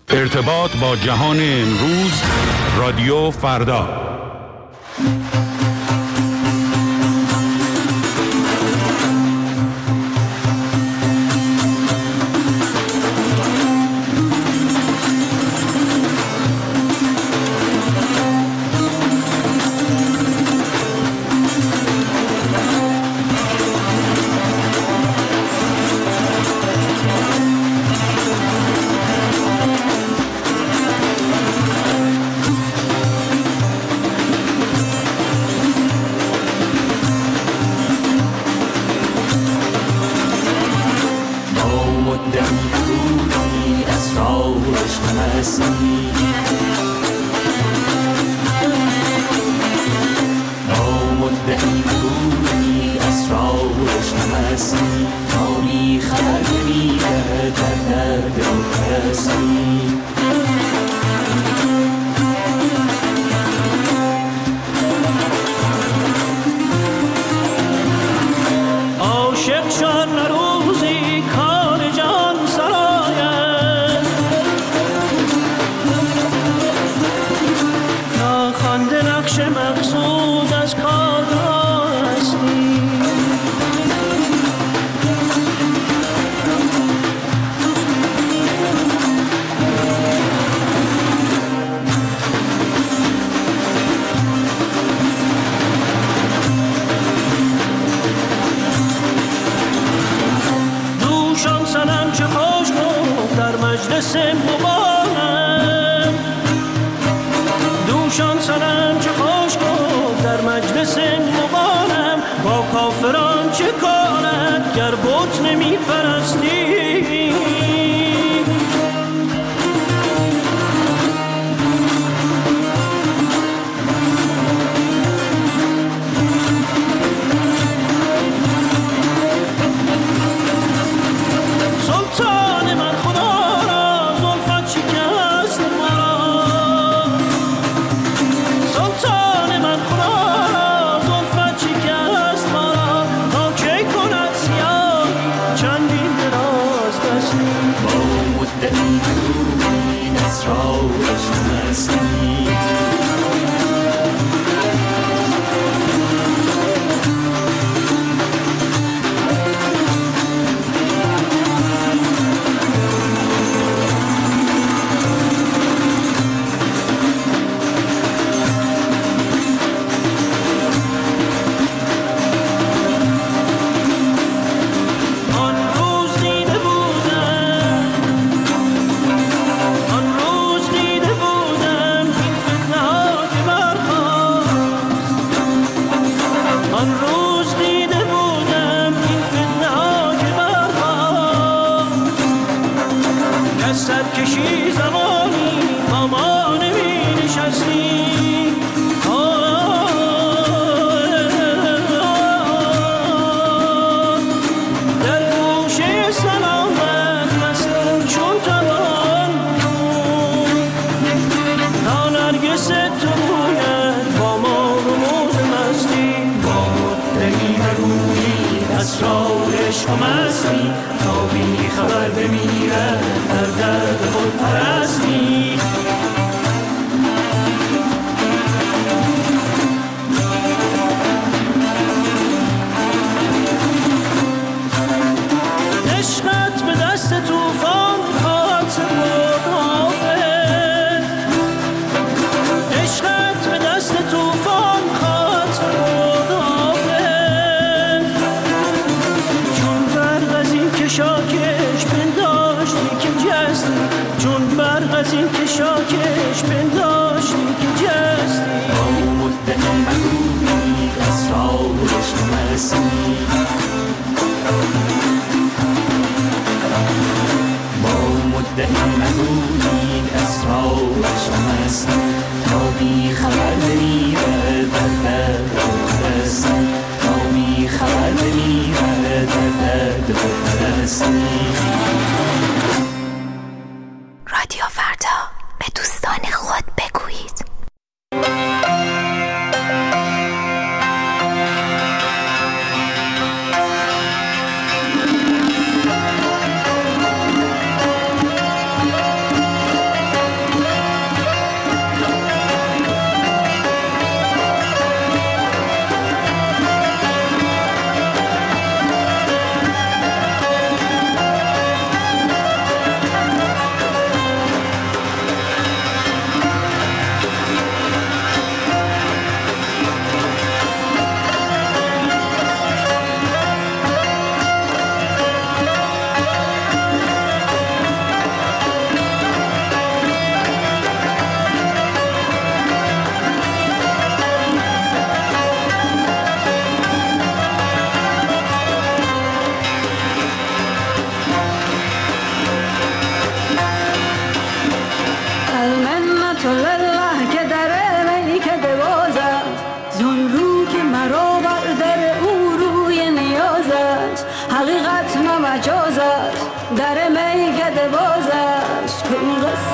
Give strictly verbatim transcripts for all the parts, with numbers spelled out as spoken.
ارتباط با جهان امروز، رادیو فردا. رادیو فردا، به دوستان خود بگویید.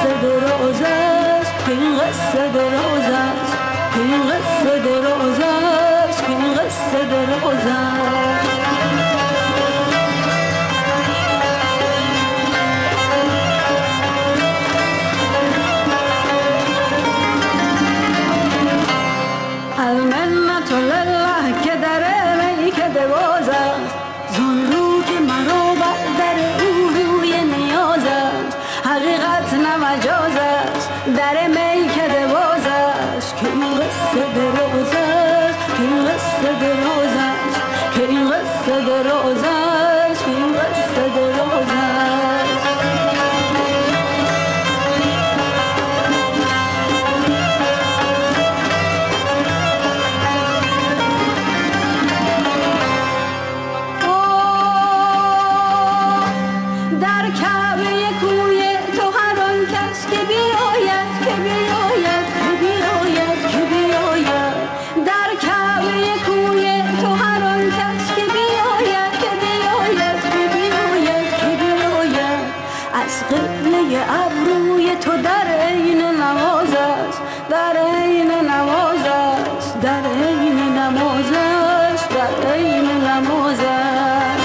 قصه دراز است که این قصه دراز است که این قصه دراز است که این قصه دراز است. المنت لله که در میکده باز است زون رو که مرا بر در او روی نیاز است. حقیقت نه مجاز است در میکده باز است که این قصه دراز است که این قصه دراز است که این قصه دراز است که این قصه دراز است. ابروی تو در عین نماز است در عین نماز است در عین نماز است در عین نماز است.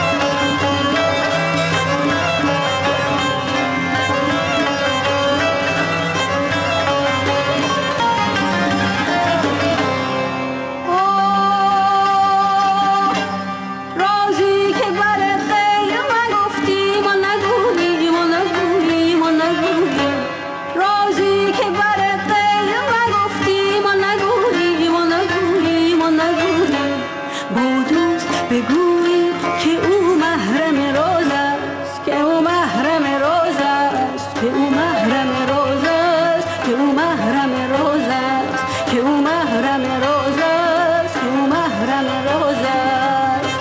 رازی که بر غیر من گفتیم و نگوییم و نگوییم و نگوییم رازی که بر غیر من گفتیم و نگوییم و نگوییم و نگوییم با دوست بگوییم که او محرم راز است که او محرم راز است که او محرم راز است که او محرم راز است که او محرم راز است که او محرم راز است.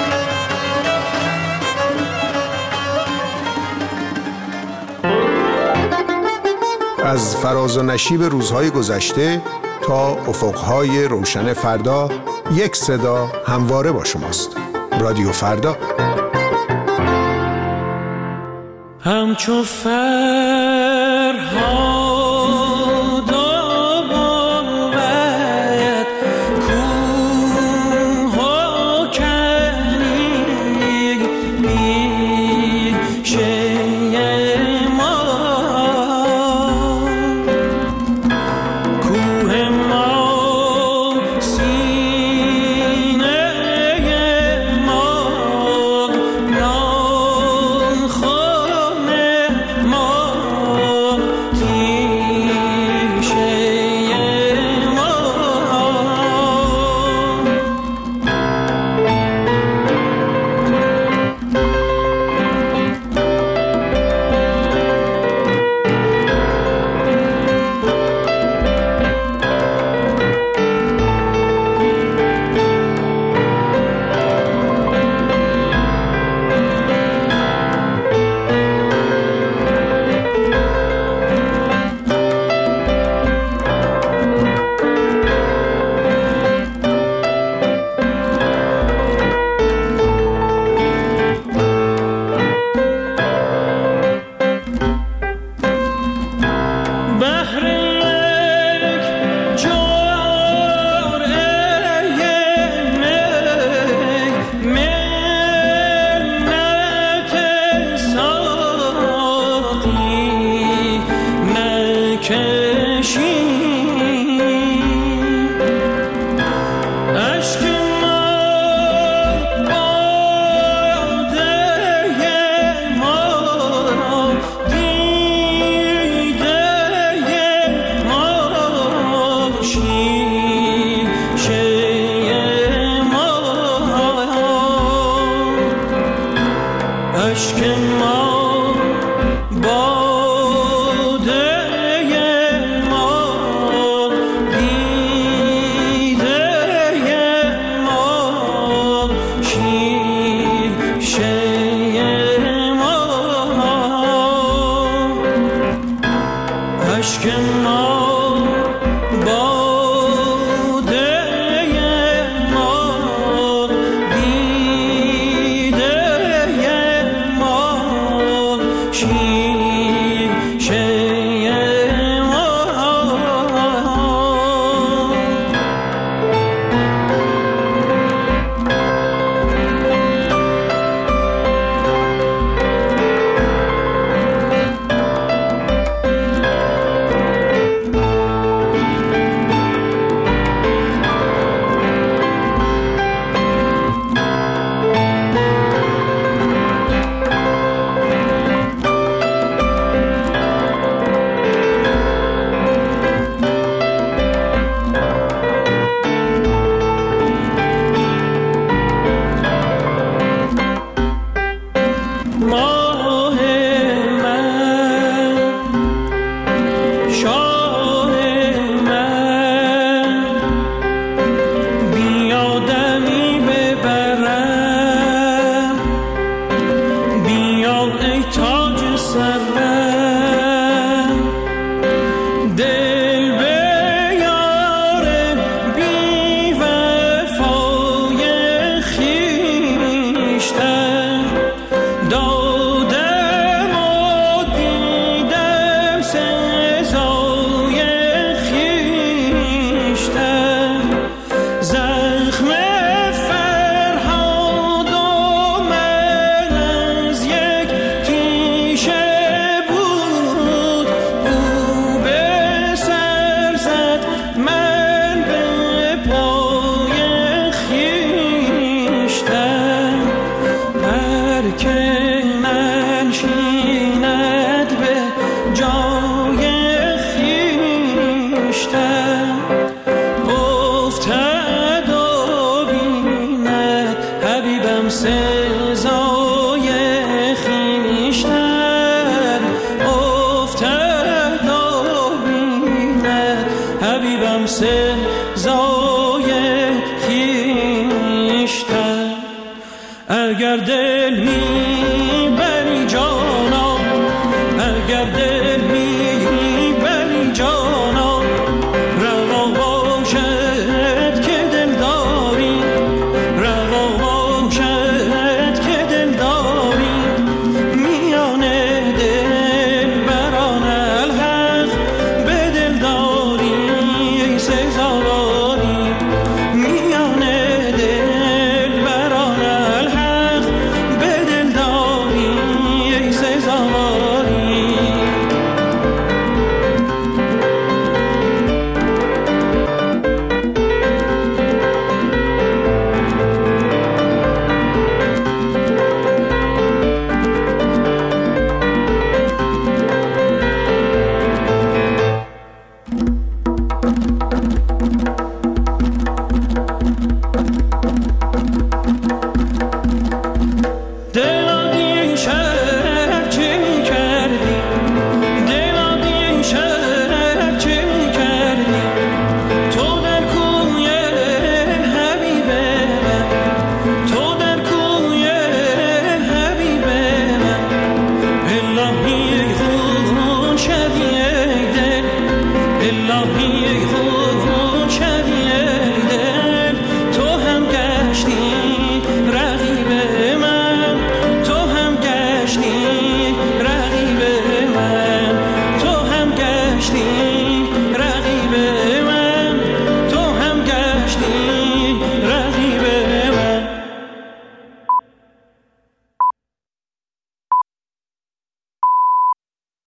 از فراز و نشیب روزهای گذشته تا افقهای روشن فردا یک صدا همواره با شماست. رادیو فردا. همچو فرهاد آمد کوه و کنی پیش ما کوه ما سینه ما ناخن ما اگر دل میبری جانا روا باشد که دل داری روا باشد که دل داری میان دل بران الحق به دل داری ای سزاواری میان دل بران الحق به دل داری ای سزاواری دلا این شب چه می کردی دلا این شب چه می کردی تو در کوی حبیب من تو در کوی حبیب من الهی ای خون شدی ای دل الهی ای خون